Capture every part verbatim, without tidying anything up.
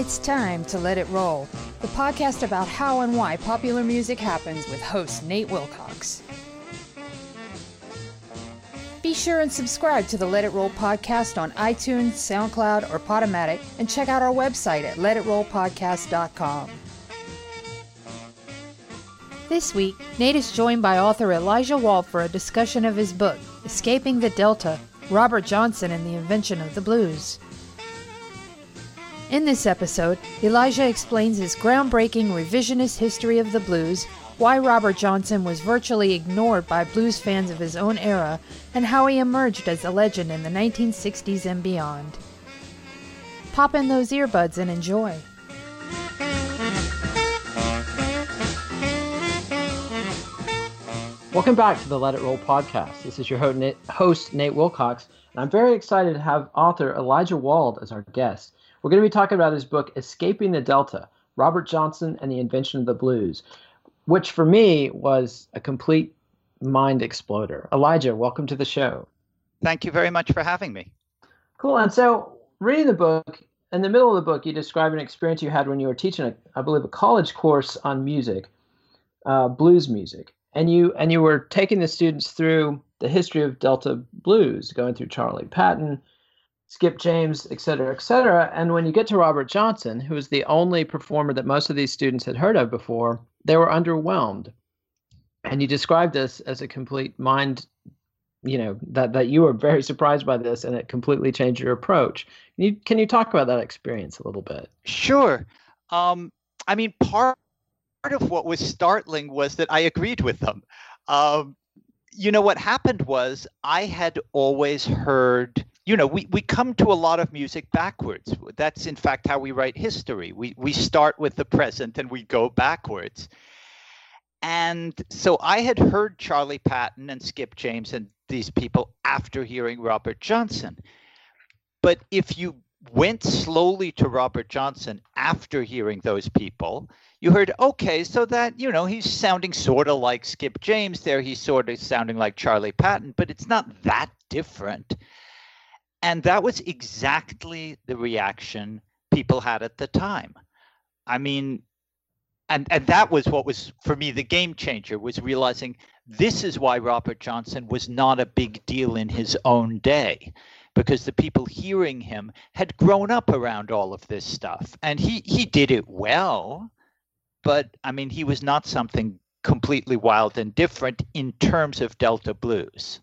It's time to Let It Roll, the podcast about how and why popular music happens with host Nate Wilcox. Be sure and subscribe to the Let It Roll podcast on iTunes, SoundCloud, or Podomatic, and check out our website at let it roll podcast dot com. This week, Nate is joined by author Elijah Wald for a discussion of his book, Escaping the Delta, Robert Johnson and the Invention of the Blues. In this episode, Elijah explains his groundbreaking revisionist history of the blues, why Robert Johnson was virtually ignored by blues fans of his own era, and how he emerged as a legend in the nineteen sixties and beyond. Pop in those earbuds and enjoy. Welcome back to the Let It Roll podcast. This is your host, Nate Wilcox, and I'm very excited to have author Elijah Wald as our guest. We're going to be talking about his book, Escaping the Delta, Robert Johnson and the Invention of the Blues, which for me was a complete mind exploder. Elijah, welcome to the show. Thank you very much for having me. Cool. And so reading the book, in the middle of the book, you describe an experience you had when you were teaching, a, I believe, a college course on music, uh, blues music. And you and you were taking the students through the history of Delta blues, going through Charlie Patton, Skip James, et cetera, et cetera. And when you get to Robert Johnson, who was the only performer that most of these students had heard of before, they were underwhelmed. And you described this as a complete mind, you know, that, that you were very surprised by this and it completely changed your approach. Can you, can you talk about that experience a little bit? Sure. Um, I mean, part, part of what was startling was that I agreed with them. Um, you know, what happened was I had always heard... You know, we, we come to a lot of music backwards. That's, in fact, how we write history. We we start with the present and we go backwards. And so I had heard Charlie Patton and Skip James and these people after hearing Robert Johnson. But if you went slowly to Robert Johnson after hearing those people, you heard, okay, so that, you know, he's sounding sort of like Skip James there. He's sort of sounding like Charlie Patton, but it's not that different. And that was exactly the reaction people had at the time. I mean, and, and that was what was, for me, the game changer, was realizing this is why Robert Johnson was not a big deal in his own day, because the people hearing him had grown up around all of this stuff. And he, he did it well, but, I mean, he was not something completely wild and different in terms of Delta blues.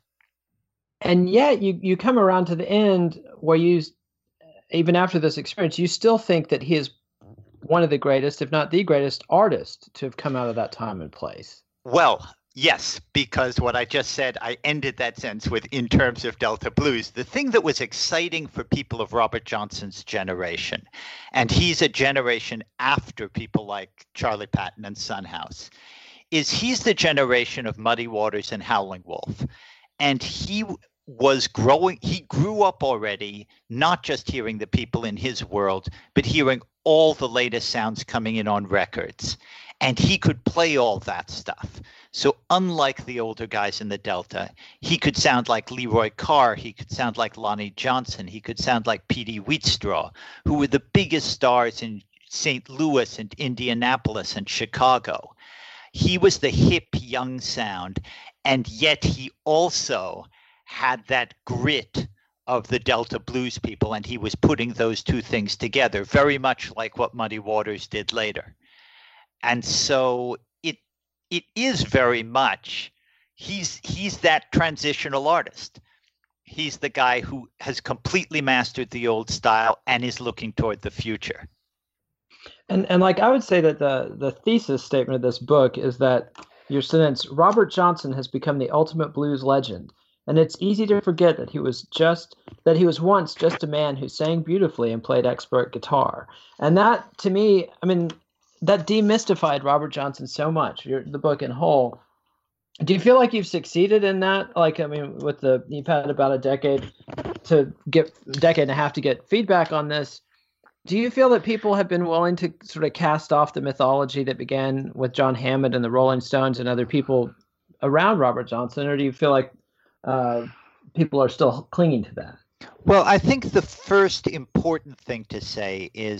And yet you, you come around to the end where you, even after this experience, you still think that he is one of the greatest, if not the greatest artist to have come out of that time and place. Well, yes, because what I just said, I ended that sentence with in terms of Delta blues. The thing that was exciting for people of Robert Johnson's generation, and he's a generation after people like Charlie Patton and Son House, is he's the generation of Muddy Waters and Howlin' Wolf. And he was growing, he grew up already, not just hearing the people in his world, but hearing all the latest sounds coming in on records. And he could play all that stuff. So unlike the older guys in the Delta, he could sound like Leroy Carr, he could sound like Lonnie Johnson, he could sound like Petey Wheatstraw, who were the biggest stars in Saint Louis and Indianapolis and Chicago. He was the hip young sound. And yet he also had that grit of the Delta blues people, and he was putting those two things together, very much like what Muddy Waters did later. And so it it is very much, he's he's that transitional artist. He's the guy who has completely mastered the old style and is looking toward the future. And and like I would say that the the thesis statement of this book is that your sentence, Robert Johnson has become the ultimate blues legend, and it's easy to forget that he was just that he was once just a man who sang beautifully and played expert guitar. And that, to me, I mean, that demystified Robert Johnson so much. Your, the book in whole. Do you feel like you've succeeded in that? Like, I mean, with the you've had about a decade to get decade and a half to get feedback on this. Do you feel that people have been willing to sort of cast off the mythology that began with John Hammond and the Rolling Stones and other people around Robert Johnson, or do you feel like uh, people are still clinging to that? Well, I think the first important thing to say is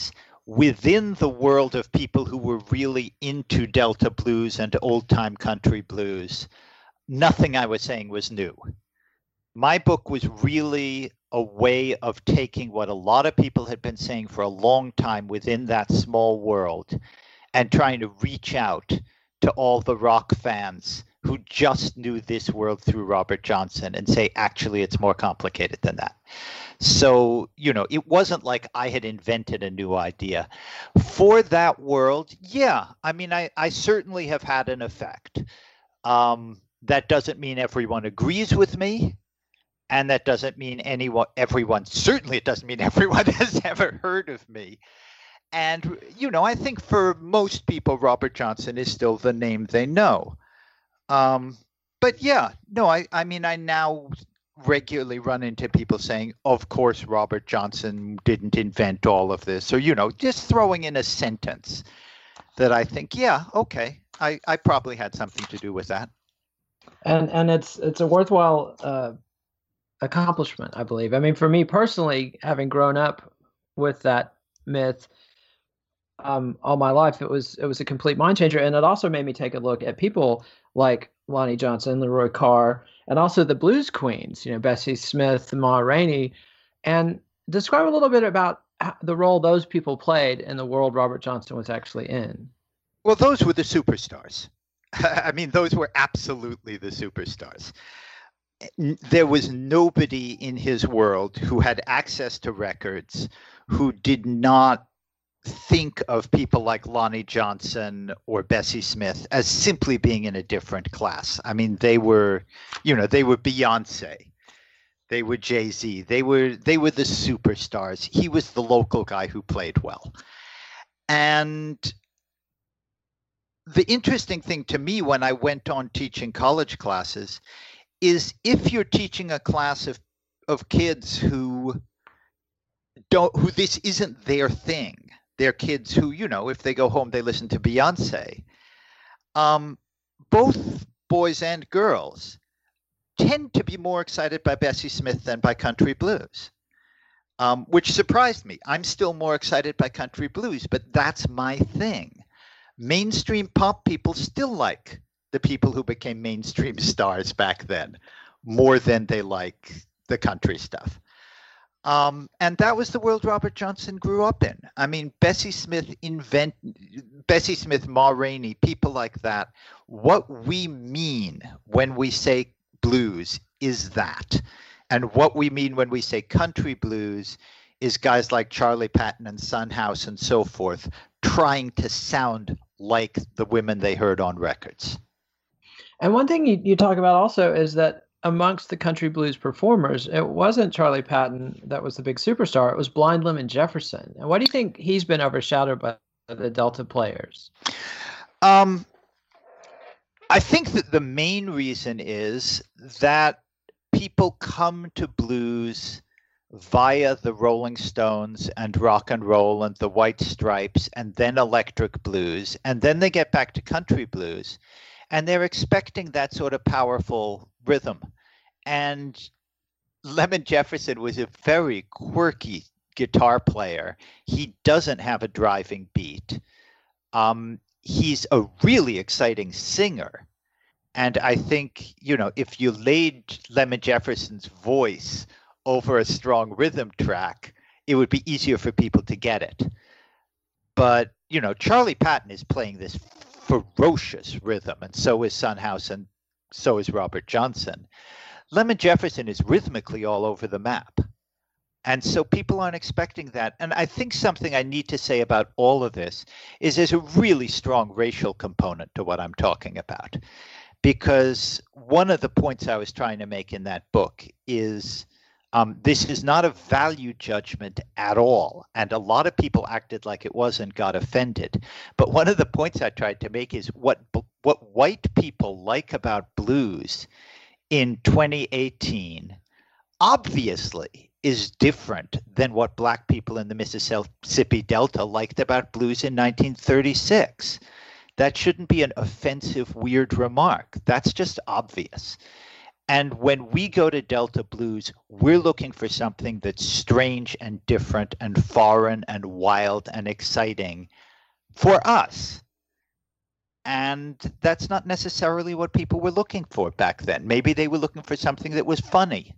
within the world of people who were really into Delta blues and old-time country blues, nothing I was saying was new. My book was really a way of taking what a lot of people had been saying for a long time within that small world and trying to reach out to all the rock fans who just knew this world through Robert Johnson and say, actually, it's more complicated than that. So, you know, it wasn't like I had invented a new idea. For that world, yeah, I mean, I, I certainly have had an effect. Um, that doesn't mean everyone agrees with me. And that doesn't mean anyone, everyone, certainly it doesn't mean everyone has ever heard of me. And, you know, I think for most people, Robert Johnson is still the name they know. Um, but yeah, no, I, I mean, I now regularly run into people saying, of course, Robert Johnson didn't invent all of this. Or, you know, just throwing in a sentence that I think, yeah, okay, I, I probably had something to do with that. And and it's it's a worthwhile uh, accomplishment, I believe. I mean, for me personally, having grown up with that myth um, all my life, it was it was a complete mind changer, and it also made me take a look at people like Lonnie Johnson, Leroy Carr, and also the blues queens, you know, Bessie Smith, Ma Rainey, and describe a little bit about the role those people played in the world Robert Johnson was actually in. Well, those were the superstars. I mean, those were absolutely the superstars. There was nobody in his world who had access to records who did not think of people like Lonnie Johnson or Bessie Smith as simply being in a different class. I mean, they were, you know, they were Beyonce, they were Jay-Z, they were they were the superstars. He was the local guy who played well. And the interesting thing to me when I went on teaching college classes is if you're teaching a class of of kids who don't who this isn't their thing, they're kids who, you know, if they go home they listen to Beyonce, um both boys and girls tend to be more excited by Bessie Smith than by country blues, um which surprised me. I'm still more excited by country blues, but that's my thing. Mainstream pop people still like the people who became mainstream stars back then more than they like the country stuff. Um, and that was the world Robert Johnson grew up in. I mean, Bessie Smith, invent, Bessie Smith, Ma Rainey, people like that. What we mean when we say blues is that. And what we mean when we say country blues is guys like Charlie Patton and Son House and so forth trying to sound like the women they heard on records. And one thing you, you talk about also is that amongst the country blues performers, it wasn't Charlie Patton that was the big superstar. It was Blind Lemon Jefferson. And why do you think he's been overshadowed by the Delta players? Um, I think that the main reason is that people come to blues via the Rolling Stones and rock and roll and the White Stripes and then electric blues, and then they get back to country blues, and they're expecting that sort of powerful rhythm. And Lemon Jefferson was a very quirky guitar player. He doesn't have a driving beat. Um, he's a really exciting singer. And I think, you know, if you laid Lemon Jefferson's voice over a strong rhythm track, it would be easier for people to get it. But, you know, Charlie Patton is playing this ferocious rhythm, and so is Son House, and so is Robert Johnson. Lemon Jefferson is rhythmically all over the map. And so people aren't expecting that. And I think something I need to say about all of this is there's a really strong racial component to what I'm talking about. Because one of the points I was trying to make in that book is um, this is not a value judgment at all. And a lot of people acted like it was and got offended. But one of the points I tried to make is what what white people like about blues in twenty eighteen obviously is different than what black people in the Mississippi Delta liked about blues in nineteen thirty-six. That shouldn't be an offensive, weird remark. That's just obvious. And when we go to Delta blues, we're looking for something that's strange and different and foreign and wild and exciting for us. And that's not necessarily what people were looking for back then. Maybe they were looking for something that was funny,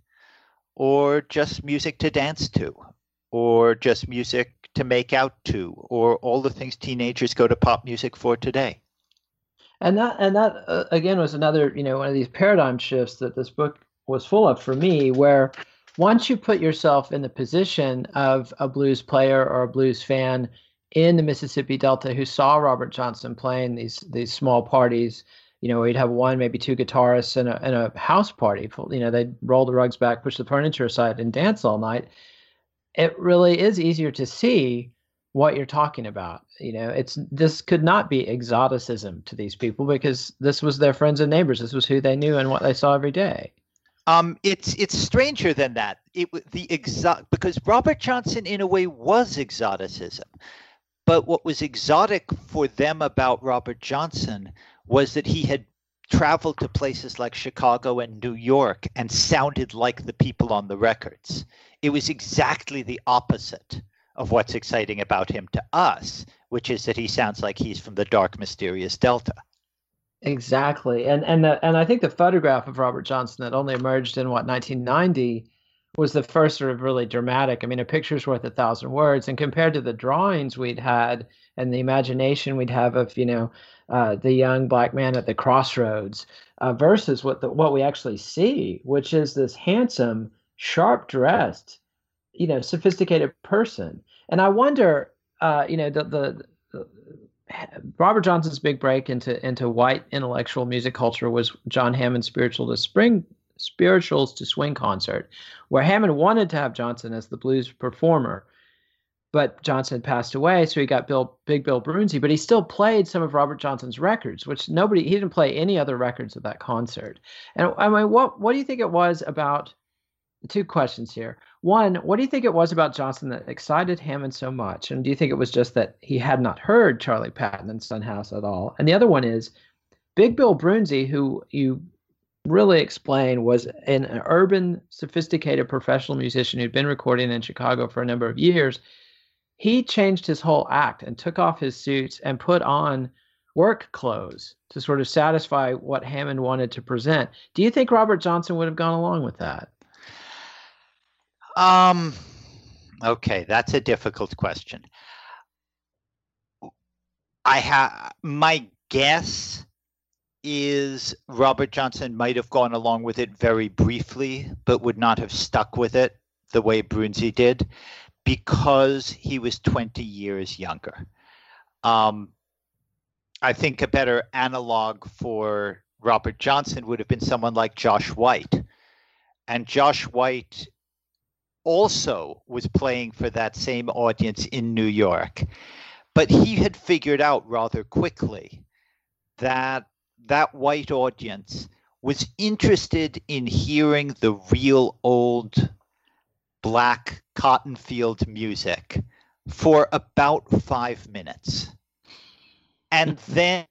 or just music to dance to, or just music to make out to, or all the things teenagers go to pop music for today. And that, and that uh, again, was another, you know, one of these paradigm shifts that this book was full of for me, where once you put yourself in the position of a blues player or a blues fan in the Mississippi Delta who saw Robert Johnson playing these these small parties, you know, we'd have one, maybe two guitarists in a, in a house party. You know, they'd roll the rugs back, push the furniture aside, and dance all night. It really is easier to see what you're talking about. You know, it's this could not be exoticism to these people, because this was their friends and neighbors. This was who they knew and what they saw every day. Um, it's it's stranger than that. It the exo- because Robert Johnson in a way was exoticism, but what was exotic for them about Robert Johnson was that he had traveled to places like Chicago and New York and sounded like the people on the records. It was exactly the opposite of what's exciting about him to us, which is that he sounds like he's from the dark, mysterious Delta. Exactly. And and the, and I think the photograph of Robert Johnson that only emerged in, what, nineteen ninety was the first sort of really dramatic. I mean, a picture's worth a thousand words. And compared to the drawings we'd had and the imagination we'd have of, you know, uh, the young black man at the crossroads uh, versus what the, what we actually see, which is this handsome, sharp-dressed, you know, sophisticated person. And I wonder, uh, you know, the, the, the Robert Johnson's big break into into white intellectual music culture was John Hammond's Spiritual to Spring, Spirituals to Swing concert, where Hammond wanted to have Johnson as the blues performer, but Johnson had passed away, so he got Bill, Big Bill Broonzy, but he still played some of Robert Johnson's records, which nobody, he didn't play any other records at that concert. And I mean, what what do you think it was about? Two questions here. One, what do you think it was about Johnson that excited Hammond so much? And do you think it was just that he had not heard Charlie Patton and Son House at all? And the other one is Big Bill Broonzy, who you really explain was an, an urban, sophisticated professional musician who'd been recording in Chicago for a number of years. He changed his whole act and took off his suits and put on work clothes to sort of satisfy what Hammond wanted to present. Do you think Robert Johnson would have gone along with that? Um, okay, that's a difficult question. I have my guess is Robert Johnson might have gone along with it very briefly, but would not have stuck with it the way Broonzy did, because he was twenty years younger. Um, I think a better analog for Robert Johnson would have been someone like Josh White. And Josh White also was playing for that same audience in New York. But he had figured out rather quickly that that white audience was interested in hearing the real old black cotton field music for about five minutes. And then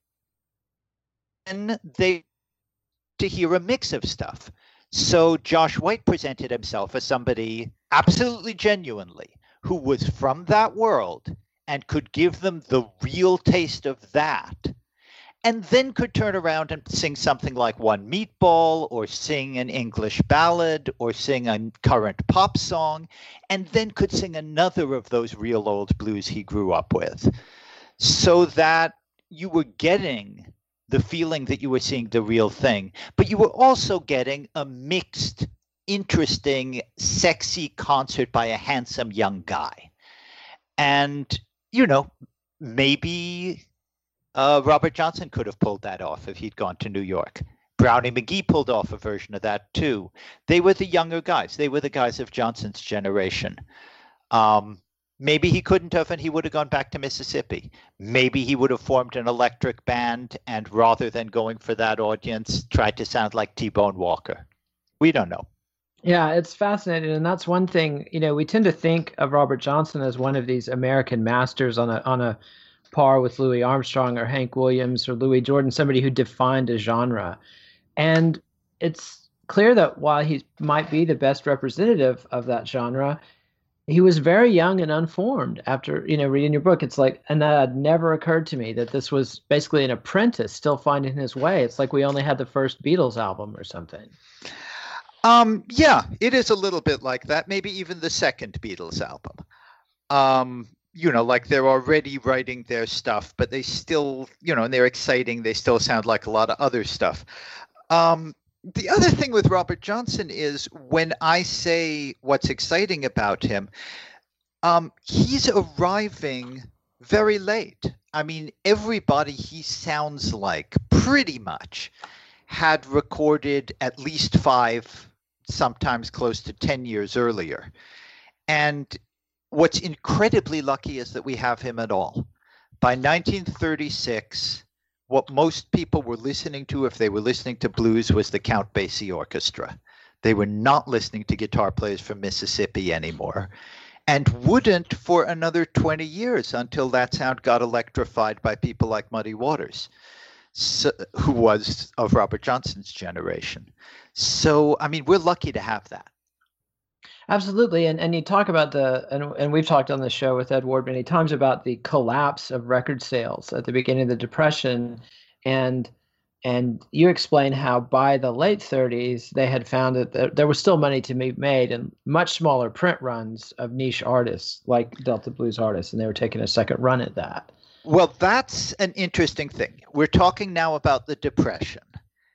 they to hear a mix of stuff. So Josh White presented himself as somebody absolutely genuinely who was from that world and could give them the real taste of that, and then could turn around and sing something like One Meatball, or sing an English ballad, or sing a current pop song, and then could sing another of those real old blues he grew up with, so that you were getting the feeling that you were seeing the real thing, but you were also getting a mixed, interesting, sexy concert by a handsome young guy. And, you know, maybe uh, Robert Johnson could have pulled that off if he'd gone to New York. Brownie McGhee pulled off a version of that too. They were the younger guys. They were the guys of Johnson's generation. Um, Maybe he couldn't have, and he would have gone back to Mississippi. Maybe he would have formed an electric band, and rather than going for that audience, tried to sound like T-Bone Walker. We don't know. Yeah, it's fascinating. And that's one thing, you know, we tend to think of Robert Johnson as one of these American masters on a on a par with Louis Armstrong or Hank Williams or Louis Jordan, somebody who defined a genre. And it's clear that while he might be the best representative of that genre, he was very young and unformed after, you know, reading your book. It's like, and that had never occurred to me that this was basically an apprentice still finding his way. It's like we only had the first Beatles album or something. Um, yeah, it is a little bit like that. Maybe even the second Beatles album. Um, you know, like they're already writing their stuff, but they still, you know, and they're exciting. They still sound like a lot of other stuff. Um, The other thing with Robert Johnson is when I say what's exciting about him, um, he's arriving very late. I mean, everybody he sounds like pretty much had recorded at least five, sometimes close to ten years earlier. And what's incredibly lucky is that we have him at all. By nineteen thirty-six, what most people were listening to, if they were listening to blues, was the Count Basie Orchestra. They were not listening to guitar players from Mississippi anymore, and wouldn't for another twenty years until that sound got electrified by people like Muddy Waters, so, who was of Robert Johnson's generation. So, I mean, we're lucky to have that. Absolutely. And and you talk about the, and, and we've talked on the show with Ed Ward many times about the collapse of record sales at the beginning of the Depression. And and you explain how by the late thirties, they had found that there, there was still money to be made in much smaller print runs of niche artists like Delta blues artists. And they were taking a second run at that. Well, that's an interesting thing. We're talking now about the Depression.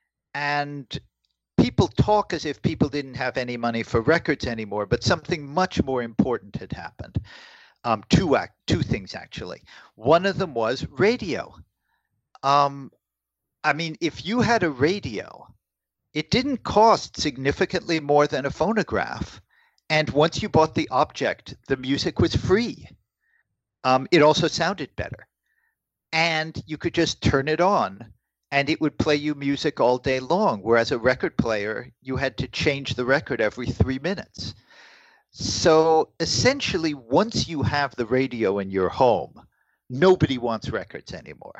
And people talk as if people didn't have any money for records anymore, but something much more important had happened. Um, two act, two things, actually. One of them was radio. Um, I mean, if you had a radio, it didn't cost significantly more than a phonograph. And once you bought the object, the music was free. Um, it also sounded better. And you could just turn it on, and it would play you music all day long, whereas a record player, you had to change the record every three minutes. So essentially, once you have the radio in your home, nobody wants records anymore.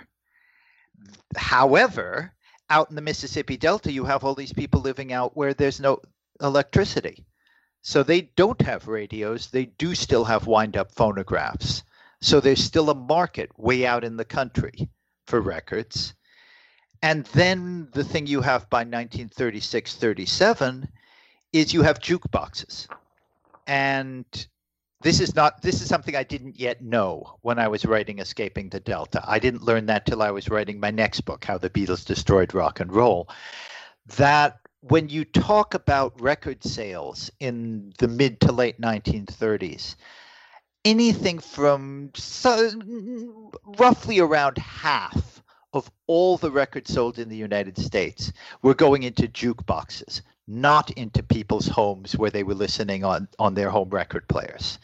However, out in the Mississippi Delta, you have all these people living out where there's no electricity. So they don't have radios. They do still have wind-up phonographs. So there's still a market way out in the country for records. And then the thing you have by nineteen thirty-six, thirty-seven is you have jukeboxes. And this is not this is something I didn't yet know when I was writing Escaping the Delta. I didn't learn that till I was writing my next book, How the Beatles Destroyed Rock and Roll. That when you talk about record sales in the mid to late nineteen thirties, anything from so, roughly around half of all the records sold in the United States were going into jukeboxes, not into people's homes where they were listening on, on their home record players.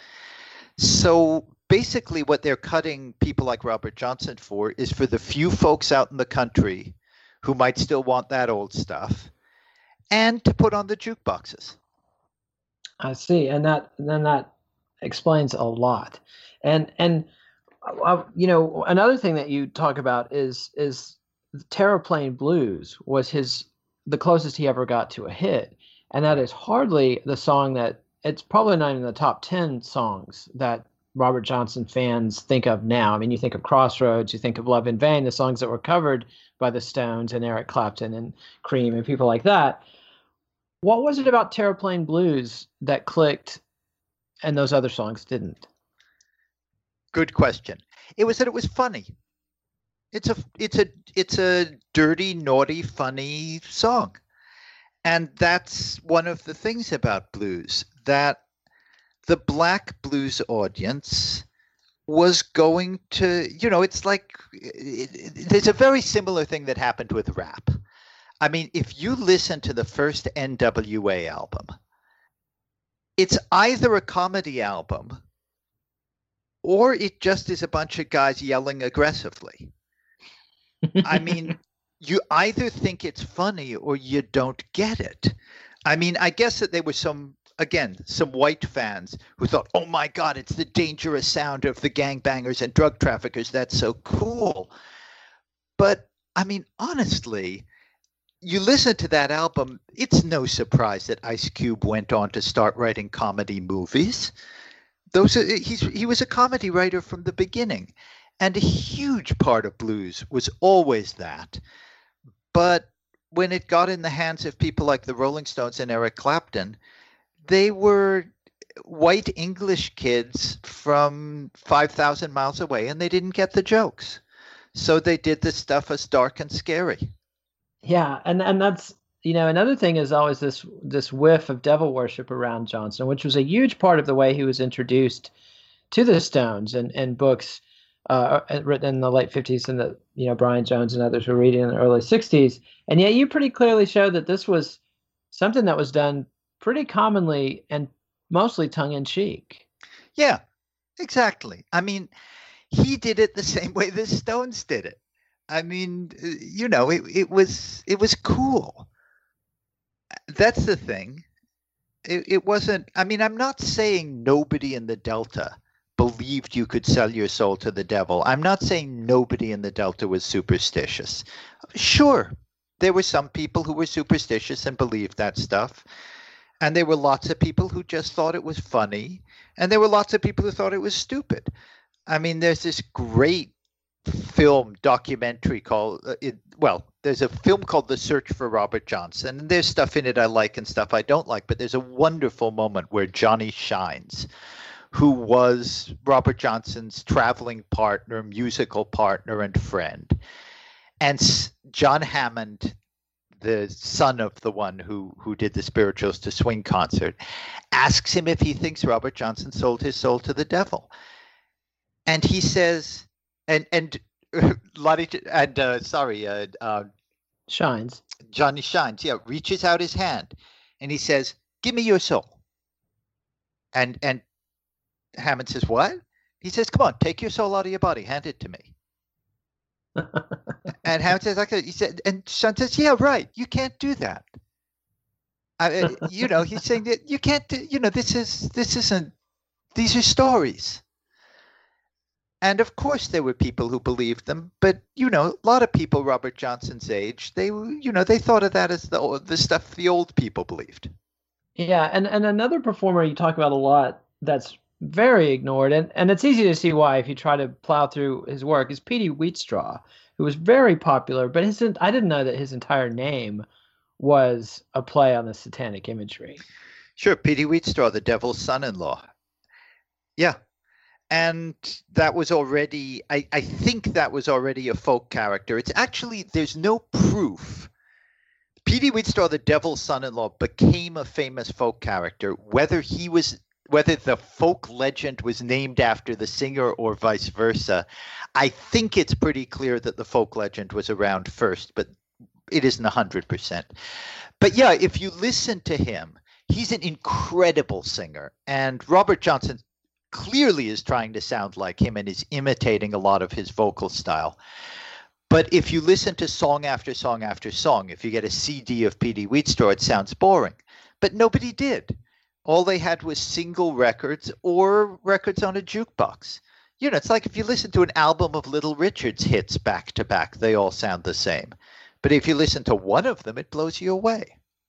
So basically what they're cutting people like Robert Johnson for is for the few folks out in the country who might still want that old stuff, and to put on the jukeboxes. I see. And that then that explains a lot. And and Uh, you know, another thing that you talk about is is Terraplane Blues was his the closest he ever got to a hit, and that is hardly the song that it's probably not in the top ten songs that Robert Johnson fans think of now. I mean, you think of Crossroads, you think of Love in Vain, the songs that were covered by the Stones and Eric Clapton and Cream and people like that. What was it about Terraplane Blues that clicked and those other songs didn't? Good question. It was that it was funny. It's a it's a it's a dirty, naughty, funny song. And that's one of the things about blues, that the black blues audience was going to, you know, it's like it, it, there's a very similar thing that happened with rap. I mean, if you listen to the first N W A album, it's either a comedy album or it just is a bunch of guys yelling aggressively. I mean, you either think it's funny or you don't get it. I mean, I guess that there were some, again, some white fans who thought, oh my God, it's the dangerous sound of the gangbangers and drug traffickers. That's so cool. But I mean, honestly, you listen to that album, it's no surprise that Ice Cube went on to start writing comedy movies. Those are, he's, he was a comedy writer from the beginning. And a huge part of blues was always that. But when it got in the hands of people like the Rolling Stones and Eric Clapton, they were white English kids from five thousand miles away, and they didn't get the jokes. So they did this stuff as dark and scary. Yeah, and and that's, you know, another thing is always this this whiff of devil worship around Johnson, which was a huge part of the way he was introduced to the Stones and and books uh, written in the late fifties and that, you know, Brian Jones and others were reading in the early sixties. And yet you pretty clearly show that this was something that was done pretty commonly and mostly tongue in cheek. Yeah, exactly. I mean, he did it the same way the Stones did it. I mean, you know, it, it was it was cool. That's the thing. It, it wasn't, I mean, I'm not saying nobody in the Delta believed you could sell your soul to the devil. I'm not saying nobody in the Delta was superstitious. Sure, there were some people who were superstitious and believed that stuff. And there were lots of people who just thought it was funny. And there were lots of people who thought it was stupid. I mean, there's this great film documentary called, uh, it, well, there's a film called The Search for Robert Johnson. And there's stuff in it I like and stuff I don't like. But there's a wonderful moment where Johnny Shines, who was Robert Johnson's traveling partner, musical partner, and friend, and S- John Hammond, the son of the one who who did the Spirituals to Swing concert, asks him if he thinks Robert Johnson sold his soul to the devil. And he says, and and Lottie, and uh, sorry, uh, uh, Shines. Johnny Shines, yeah, reaches out his hand, and he says, "Give me your soul." And and Hammond says, "What?" He says, "Come on, take your soul out of your body, hand it to me." And Hammond says, "Okay." He said, and Sean says, "Yeah, right. You can't do that." I, you know, he's saying that you can't do. You know, this is this isn't. These are stories. And of course, there were people who believed them, but you know, a lot of people Robert Johnson's age, they you know, they thought of that as the the stuff the old people believed. Yeah, and and another performer you talk about a lot that's very ignored, and, and it's easy to see why if you try to plow through his work, is Petey Wheatstraw, who was very popular, but his I didn't know that his entire name was a play on the satanic imagery. Sure, Petey Wheatstraw, the devil's son-in-law. Yeah. And that was already, I, I think that was already a folk character. It's actually, there's no proof. Petey Wheatstraw, the devil's son-in-law, became a famous folk character, whether he was whether the folk legend was named after the singer or vice versa. I think it's pretty clear that the folk legend was around first, but it isn't one hundred percent. But yeah, if you listen to him, he's an incredible singer. And Robert Johnson clearly is trying to sound like him and is imitating a lot of his vocal style. But if you listen to song after song after song, if you get a C D of Petey Wheatstraw, it sounds boring. But nobody did. All they had was single records or records on a jukebox. You know, it's like if you listen to an album of Little Richard's hits back to back, they all sound the same. But if you listen to one of them, it blows you away.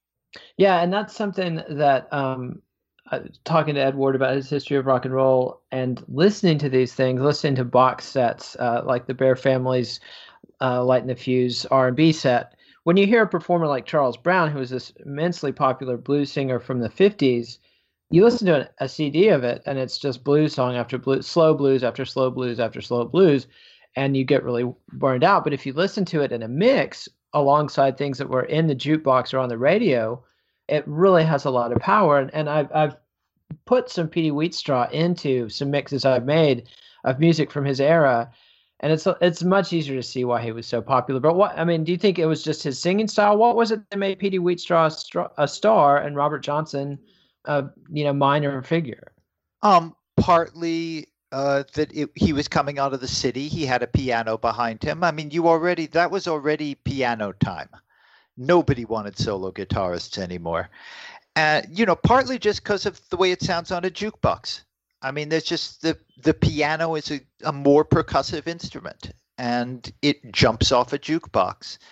Yeah, and that's something that um, uh, talking to Ed Ward about his history of rock and roll and listening to these things, listening to box sets uh, like the Bear Family's uh, Lighten the Fuse R and B set. When you hear a performer like Charles Brown, who was this immensely popular blues singer from the fifties, you listen to a, a C D of it, and it's just blues song after blues, slow blues after slow blues after slow blues, and you get really burned out. But if you listen to it in a mix alongside things that were in the jukebox or on the radio, it really has a lot of power. And, and I've, I've put some Petey Wheatstraw into some mixes I've made of music from his era, and it's it's much easier to see why he was so popular. But what I mean, do you think it was just his singing style? What was it that made Petey Wheatstraw a star and Robert Johnson a you know minor figure? Um, partly uh, that it, he was coming out of the city. He had a piano behind him. I mean, you already that was already piano time. Nobody wanted solo guitarists anymore. Uh, you know, partly just because of the way it sounds on a jukebox. I mean, there's just the the piano is a, a more percussive instrument, and it jumps off a jukebox.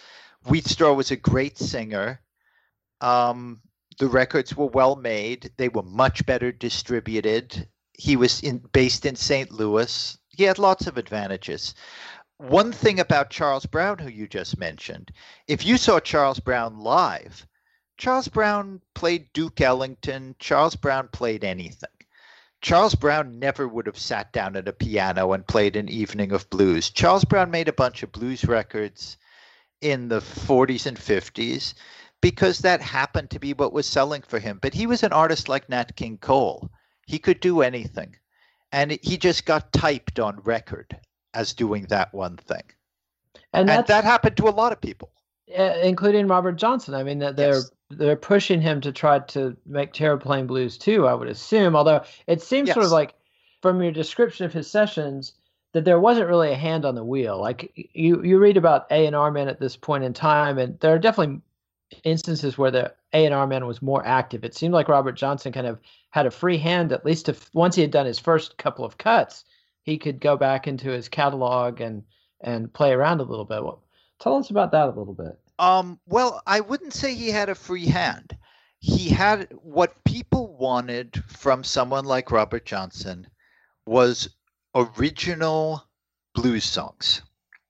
Wheat Straw was a great singer. Um, the records were well made. They were much better distributed. He was in, based in Saint Louis. He had lots of advantages. One thing about Charles Brown, who you just mentioned, if you saw Charles Brown live, Charles Brown played Duke Ellington. Charles Brown played anything. Charles Brown never would have sat down at a piano and played an evening of blues. Charles Brown made a bunch of blues records in the forties and fifties because that happened to be what was selling for him. But he was an artist like Nat King Cole. He could do anything. And he just got typed on record as doing that one thing. And, and that happened to a lot of people. Uh, including Robert Johnson. I mean, that they're yes. they're pushing him to try to make Terror Plain Blues too, I would assume. Although it seems yes. sort of like, from your description of his sessions, that there wasn't really a hand on the wheel. Like you, you read about A and R Man at this point in time, and there are definitely instances where the A and R Man was more active. It seemed like Robert Johnson kind of had a free hand, at least if once he had done his first couple of cuts, he could go back into his catalog and and play around a little bit. Well, tell us about that a little bit. Um, well, I wouldn't say he had a free hand. He had what people wanted from someone like Robert Johnson was original blues songs.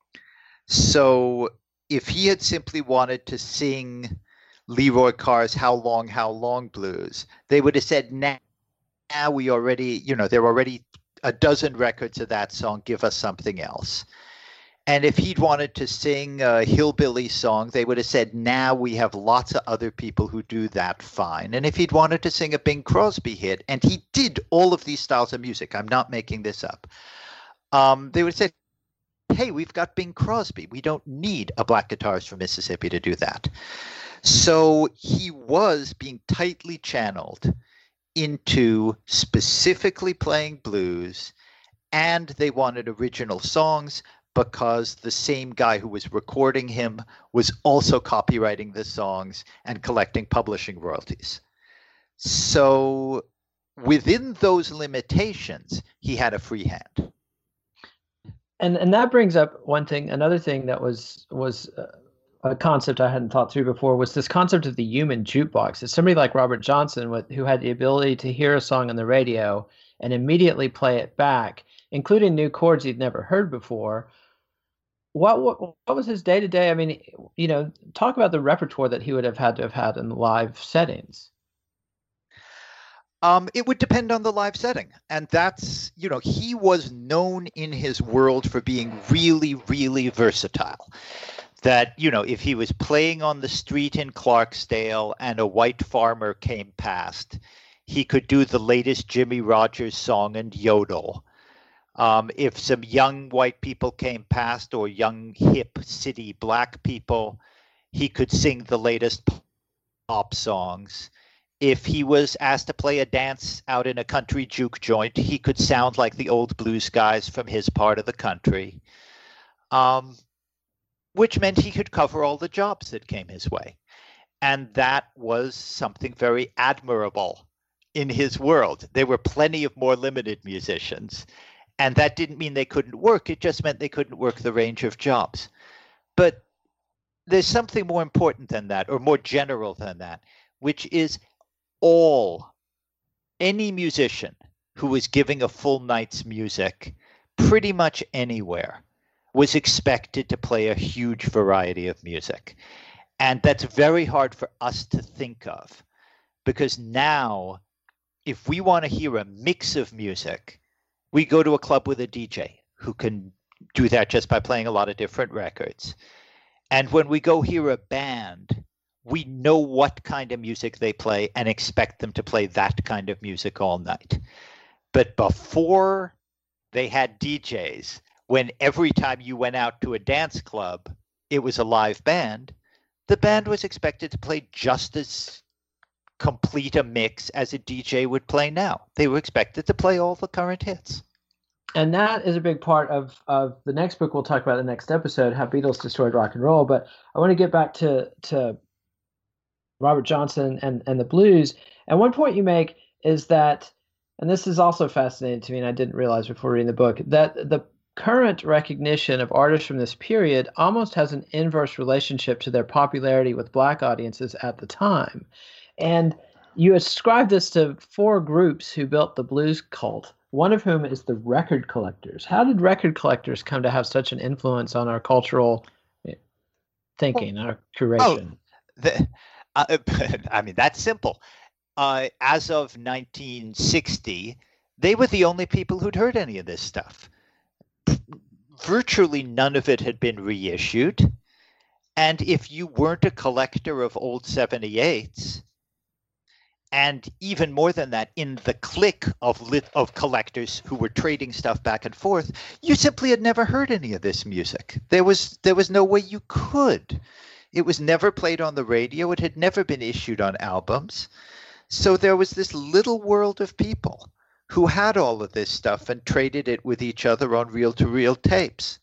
So if he had simply wanted to sing Leroy Carr's How Long, How Long blues, they would have said, now, now we already, you know, there are already a dozen records of that song, give us something else. And if he'd wanted to sing a hillbilly song, they would have said, now we have lots of other people who do that fine. And if he'd wanted to sing a Bing Crosby hit, and he did all of these styles of music, I'm not making this up, um, they would have said, hey, we've got Bing Crosby. We don't need a black guitarist from Mississippi to do that. So he was being tightly channeled into specifically playing blues, and they wanted original songs, because the same guy who was recording him was also copywriting the songs and collecting publishing royalties. So within those limitations, he had a free hand. And and that brings up one thing, another thing that was was a concept I hadn't thought through before, was this concept of the human jukebox. It's somebody like Robert Johnson with, who had the ability to hear a song on the radio and immediately play it back, including new chords he'd never heard before. What, what what was his day to day? I mean, you know, talk about the repertoire that he would have had to have had in live settings. Um, it would depend on the live setting, and that's, you know, he was known in his world for being really, really versatile. That, you know, if he was playing on the street in Clarksdale and a white farmer came past, he could do the latest Jimmy Rogers song and yodel. Um, if some young white people came past, or young hip city black people, he could sing the latest pop songs. If he was asked to play a dance out in a country juke joint, he could sound like the old blues guys from his part of the country, um, which meant he could cover all the jobs that came his way. And that was something very admirable in his world. There were plenty of more limited musicians. And that didn't mean they couldn't work. It just meant they couldn't work the range of jobs. But there's something more important than that, or more general than that, which is all, any musician who was giving a full night's music, pretty much anywhere, was expected to play a huge variety of music. And that's very hard for us to think of, because now, if we want to hear a mix of music, we go to a club with a D J who can do that just by playing a lot of different records. And when we go hear a band, we know what kind of music they play and expect them to play that kind of music all night. But before they had D Js, when every time you went out to a dance club, it was a live band, the band was expected to play just as complete a mix as a D J would play now. They were expected to play all the current hits. And that is a big part of, of the next book we'll talk about in the next episode, How Beatles Destroyed Rock and Roll. But I want to get back to to Robert Johnson and, and the blues. And one point you make is that, and this is also fascinating to me, and I didn't realize before reading the book, that the current recognition of artists from this period almost has an inverse relationship to their popularity with black audiences at the time. And you ascribe this to four groups who built the blues cult, one of whom is the record collectors. How did record collectors come to have such an influence on our cultural thinking, our curation? Oh, the, uh, I mean, that's simple. Uh, as of nineteen sixty, they were the only people who'd heard any of this stuff. Virtually none of it had been reissued. And if you weren't a collector of old seventy-eights, and even more than that, in the clique of lit- of collectors who were trading stuff back and forth, you simply had never heard any of this music. There was there was no way you could. It was never played on the radio. It had never been issued on albums. So there was this little world of people who had all of this stuff and traded it with each other on reel-to-reel tapes.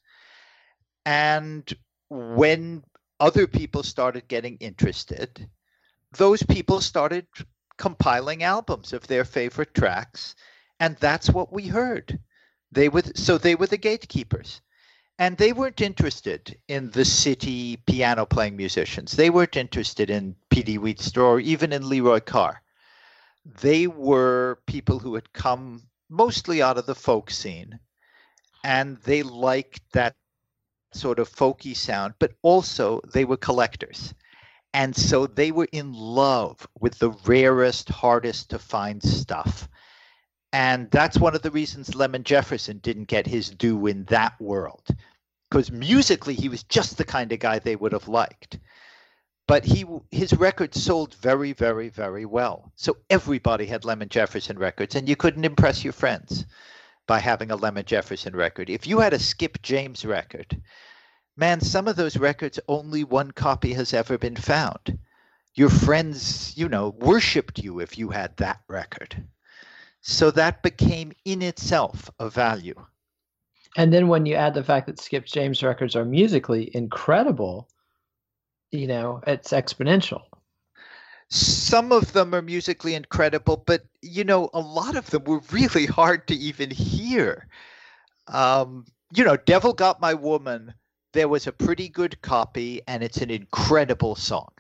And when other people started getting interested, those people started compiling albums of their favorite tracks, and that's what we heard. They were so they were the gatekeepers, and they weren't interested in the city piano playing musicians. They weren't interested in P D Wheatstraw or even in Leroy Carr. They were people who had come mostly out of the folk scene, and they liked that sort of folky sound, but also they were collectors. And so they were in love with the rarest, hardest to find stuff. And that's one of the reasons Lemon Jefferson didn't get his due in that world, because musically he was just the kind of guy they would have liked. But he his records sold very, very, very well. So everybody had Lemon Jefferson records, and you couldn't impress your friends by having a Lemon Jefferson record. If you had a Skip James record, man, some of those records, only one copy has ever been found. Your friends, you know, worshipped you if you had that record. So that became in itself a value. And then when you add the fact that Skip James records are musically incredible, you know, it's exponential. Some of them are musically incredible, but, you know, a lot of them were really hard to even hear. Um, you know, Devil Got My Woman, there was a pretty good copy, and it's an incredible song.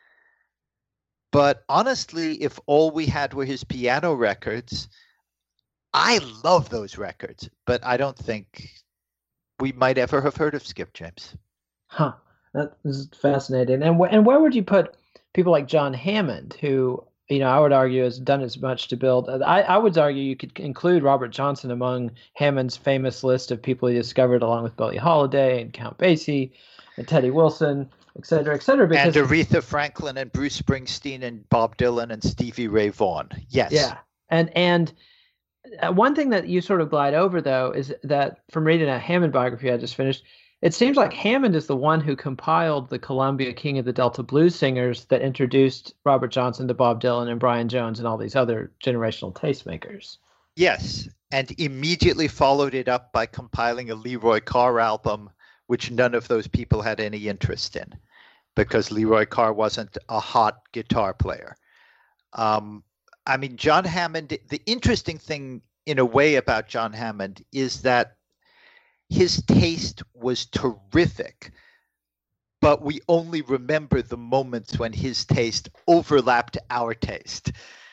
But honestly, if all we had were his piano records, I love those records, but I don't think we might ever have heard of Skip James. Huh. That is fascinating. And wh- and where would you put people like John Hammond, who, you know, I would argue has done as much to build. I, I would argue you could include Robert Johnson among Hammond's famous list of people he discovered, along with Billie Holiday and Count Basie and Teddy Wilson, et cetera, et cetera. And Aretha Franklin and Bruce Springsteen and Bob Dylan and Stevie Ray Vaughan. Yes. Yeah. And and one thing that you sort of glide over, though, is that from reading a Hammond biography I just finished, it seems like Hammond is the one who compiled the Columbia King of the Delta Blues singers that introduced Robert Johnson to Bob Dylan and Brian Jones and all these other generational tastemakers. Yes, and immediately followed it up by compiling a Leroy Carr album, which none of those people had any interest in, because Leroy Carr wasn't a hot guitar player. Um, I mean, John Hammond, the interesting thing in a way about John Hammond is that his taste was terrific, but we only remember the moments when his taste overlapped our taste.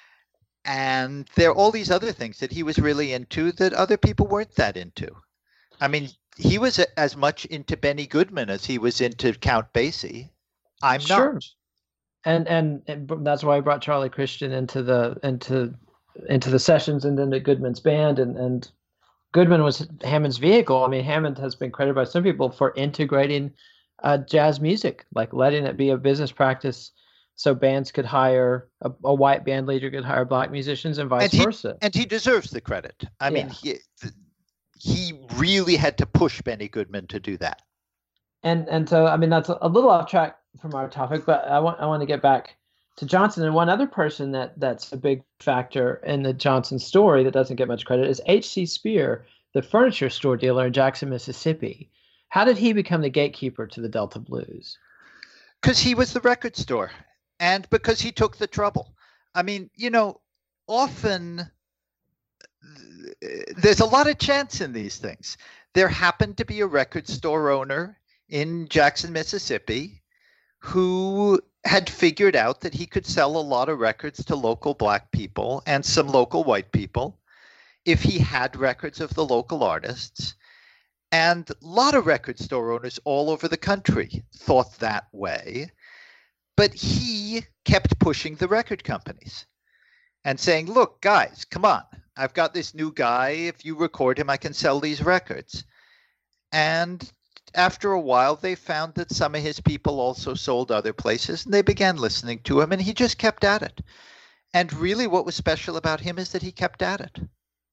And there are all these other things that he was really into that other people weren't that into. I mean, he was a, as much into Benny Goodman as he was into Count Basie. I'm sure. not. And, and and that's why I brought Charlie Christian into the into into the sessions and then to Goodman's band, and and Goodman was Hammond's vehicle. I mean, Hammond has been credited by some people for integrating uh, jazz music, like letting it be a business practice so bands could hire a, a white band leader could hire black musicians and vice and he, versa. And he deserves the credit. I yeah. mean, he he really had to push Benny Goodman to do that. And and so, I mean, that's a, a little off track from our topic, but I want I want to get back to Johnson. And one other person that that's a big factor in the Johnson story that doesn't get much credit is H C Spear, the furniture store dealer in Jackson, Mississippi. How did he become the gatekeeper to the Delta Blues? Because he was the record store, and because he took the trouble. I mean, you know, often there's a lot of chance in these things. There happened to be a record store owner in Jackson, Mississippi, who had figured out that he could sell a lot of records to local black people and some local white people if he had records of the local artists. And a lot of record store owners all over the country thought that way. But he kept pushing the record companies and saying, look, guys, come on. I've got this new guy. If you record him, I can sell these records. And after a while, they found that some of his people also sold other places, and they began listening to him, and he just kept at it. And really what was special about him is that he kept at it.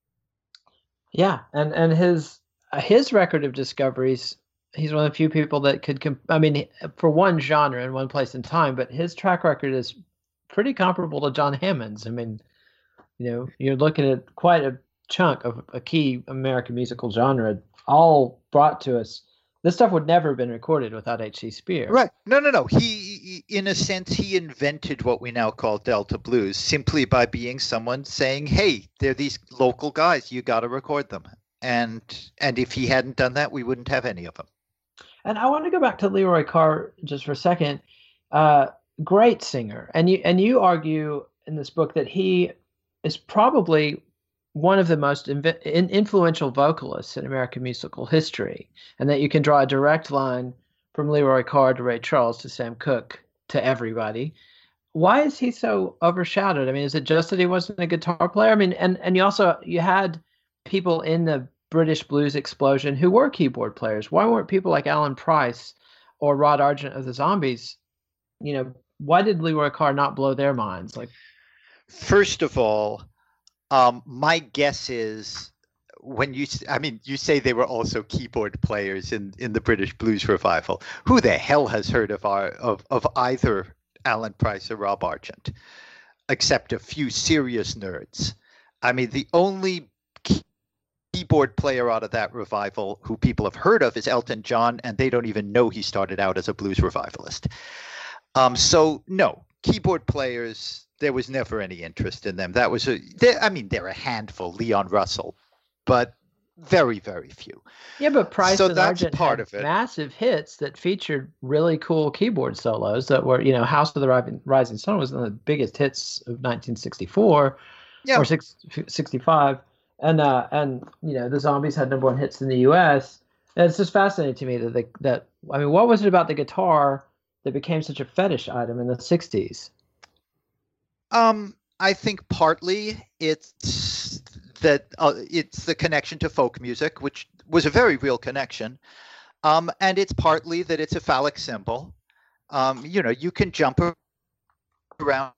Yeah, and, and his his record of discoveries, he's one of the few people that could, comp- I mean, for one genre in one place in time, but his track record is pretty comparable to John Hammond's. I mean, you know, you're looking at quite a chunk of a key American musical genre, all brought to us. This stuff would never have been recorded without H C. Spear. Right. No, no, no. He, in a sense, he invented what we now call Delta blues simply by being someone saying, hey, they're these local guys. You got to record them. And and if he hadn't done that, we wouldn't have any of them. And I want to go back to Leroy Carr just for a second. Uh, great singer. And you, and you argue in this book that he is probably one of the most inv- influential vocalists in American musical history, and that you can draw a direct line from Leroy Carr to Ray Charles to Sam Cooke to everybody. Why is he so overshadowed? I mean, is it just that he wasn't a guitar player? I mean, and, and you also, you had people in the British blues explosion who were keyboard players. Why weren't people like Alan Price or Rod Argent of the Zombies, you know, why did Leroy Carr not blow their minds? Like, first of all, Um, my guess is when you, I mean, you say they were also keyboard players in, in the British blues revival. Who the hell has heard of our of, of either Alan Price or Rob Argent, except a few serious nerds? I mean, the only key- keyboard player out of that revival who people have heard of is Elton John, and they don't even know he started out as a blues revivalist. Um, so no, keyboard players, there was never any interest in them. That was a, I mean, they're a handful, Leon Russell, but very, very few. Yeah, but Price so and that's Argent part had of it. Massive hits that featured really cool keyboard solos that were, you know, House of the Rising, Rising Sun was one of the biggest hits of nineteen sixty-four Yeah. or six, sixty-five. And, uh, and, you know, the Zombies had number one hits in the U S. And it's just fascinating to me that, they, that, I mean, what was it about the guitar that became such a fetish item in the sixties? Um, I think partly it's that uh, it's the connection to folk music, which was a very real connection. Um, and it's partly that it's a phallic symbol. Um, you know, you can jump around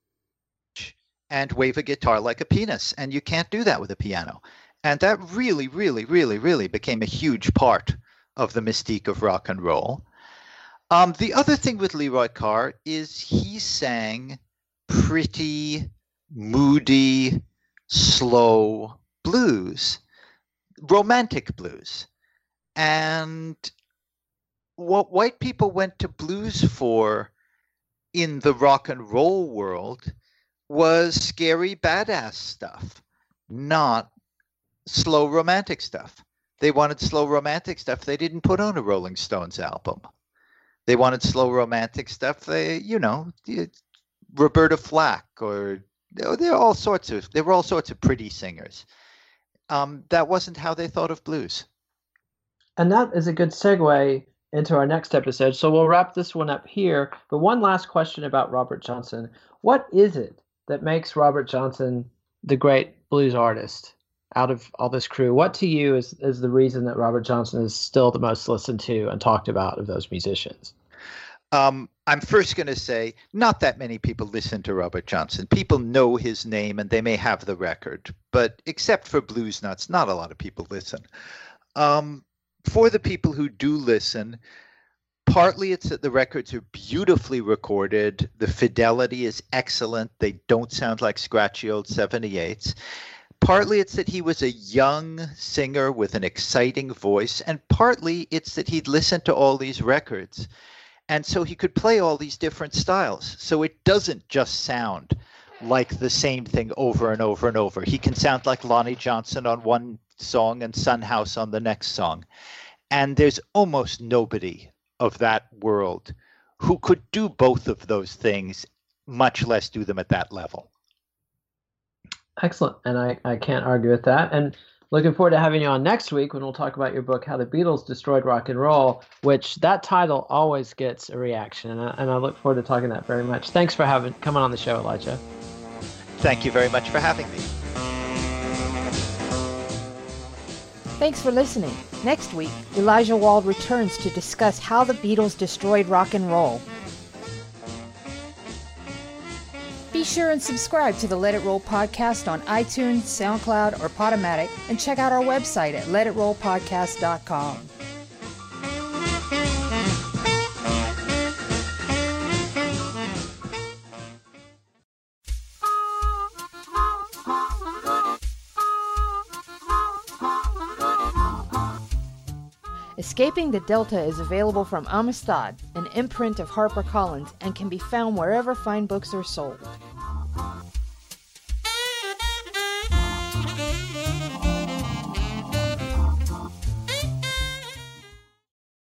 and wave a guitar like a penis, and you can't do that with a piano. And that really, really, really, really became a huge part of the mystique of rock and roll. Um, the other thing with Leroy Carr is he sang pretty moody, slow blues, romantic blues. And what white people went to blues for in the rock and roll world was scary, badass stuff, not slow romantic stuff. They wanted slow romantic stuff. They didn't put on a Rolling Stones album. They wanted slow romantic stuff. They, you know, Roberta Flack, or there are all sorts of there were all sorts of pretty singers. Um, that wasn't how they thought of blues. And that is a good segue into our next episode. So we'll wrap this one up here. But one last question about Robert Johnson. What is it that makes Robert Johnson the great blues artist out of all this crew? What to you is, is the reason that Robert Johnson is still the most listened to and talked about of those musicians? Um, I'm first going to say not that many people listen to Robert Johnson. People know his name and they may have the record, but except for blues nuts, not a lot of people listen. Um, for the people who do listen, partly it's that the records are beautifully recorded. The fidelity is excellent. They don't sound like scratchy old seventy-eights. Partly it's that he was a young singer with an exciting voice, and partly it's that he'd listened to all these records. And so he could play all these different styles. So it doesn't just sound like the same thing over and over and over. He can sound like Lonnie Johnson on one song and Son House on the next song. And there's almost nobody of that world who could do both of those things, much less do them at that level. Excellent. And I, I can't argue with that. And looking forward to having you on next week when we'll talk about your book, How the Beatles Destroyed Rock and Roll, which that title always gets a reaction. And I, and I look forward to talking that very much. Thanks for having coming on the show, Elijah. Thank you very much for having me. Thanks for listening. Next week, Elijah Wald returns to discuss how the Beatles destroyed rock and roll. Be sure and subscribe to the Let It Roll podcast on iTunes, SoundCloud, or Podomatic, and check out our website at let it roll podcast dot com. Escaping the Delta is available from Amistad, an imprint of HarperCollins, and can be found wherever fine books are sold.